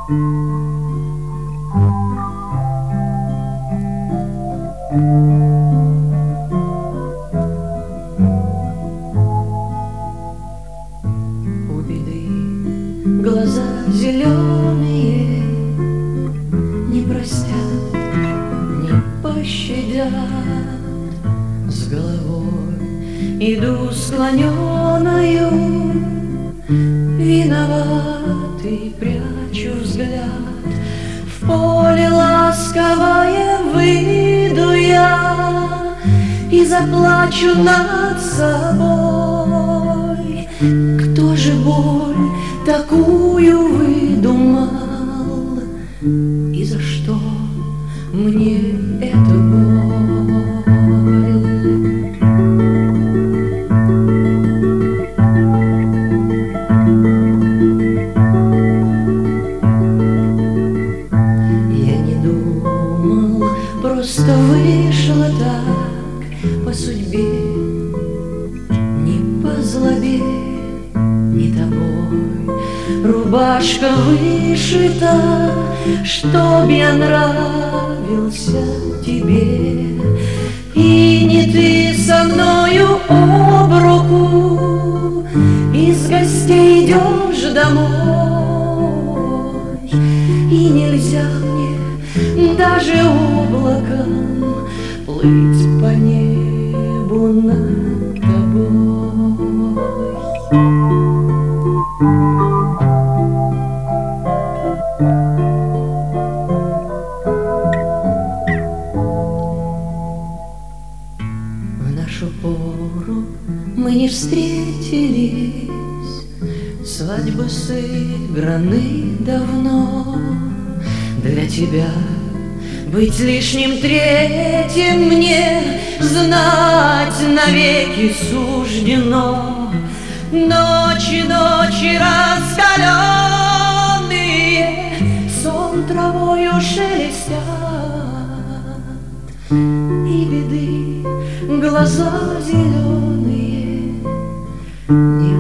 У беды глаза зеленые не простят, не пощадят. С головой иду склоненою, виноватый прячу взгляд. В поле ласковое выйду я и заплачу над собой. Кто же боль такую выдумал, и за что мне эта боль? Я не думал, просто вышло так по судьбе, не по злобе, не тобой. Рубашка вышита, чтоб я нравился тебе, и не ты со мною об руку из гостей идешь домой. И нельзя мне даже облаком плыть по небу над тобой. В нашу пору мы не встретились, свадьбы сыграны давно. Для тебя быть лишним третьим мне знать навеки суждено. Ночи, ночи раскаленные, сон травою шелестят, и беды глаза зеленые не